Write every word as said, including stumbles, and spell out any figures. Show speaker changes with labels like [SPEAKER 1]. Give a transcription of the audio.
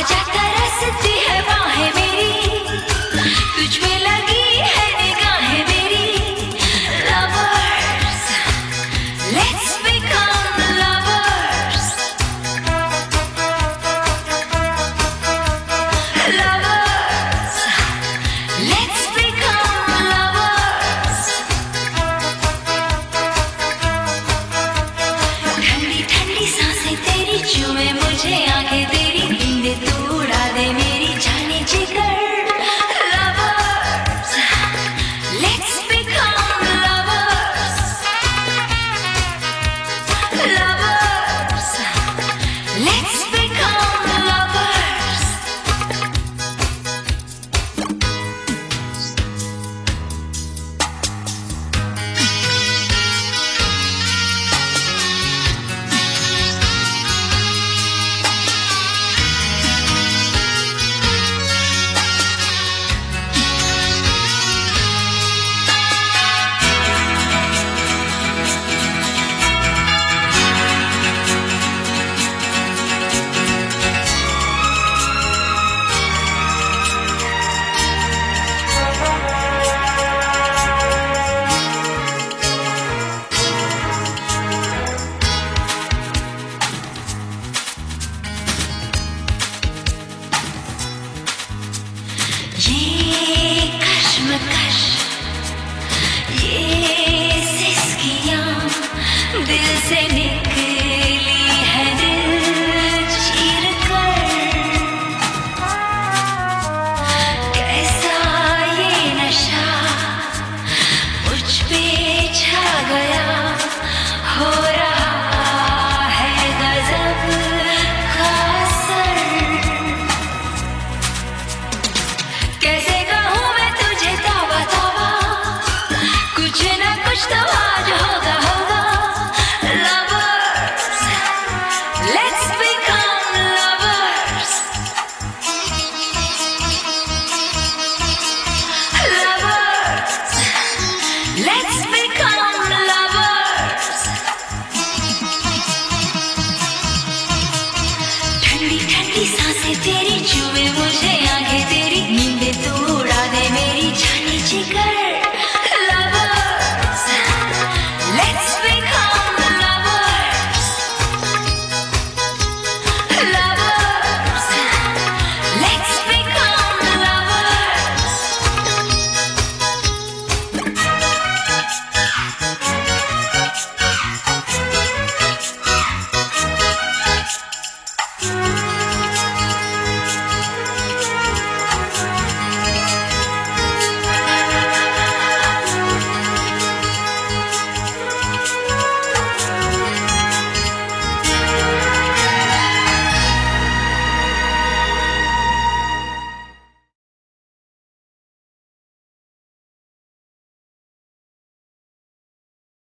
[SPEAKER 1] आजा तरसती है बाहें मेरी, तुझ पे लगी है निगाहें मेरी। Lovers, let's become lovers. Lovers, let's become lovers. ठंडी ठंडी सांसें तेरी चूमे मुझे, आंखें तेरी नींद तू उड़ा दे मेरी जाने जिगर। Lovers, let's become lovers. Lovers, let's become lovers. ये कश्मकश, ये सिसकियाँ दिल से निकली है दिल चीर कर। कैसा ये नशा मुझ पे छा गया, हो रहा है गजब का असर। कैसे कहूँ मैं तुझे तौबा तौबा, कुछ ना कुछ तो आज होगा होगा। Lovers, let's become lovers. Lovers, let's become lovers. ठंडी ठंडी सांसें तेरी चूमे मुझे,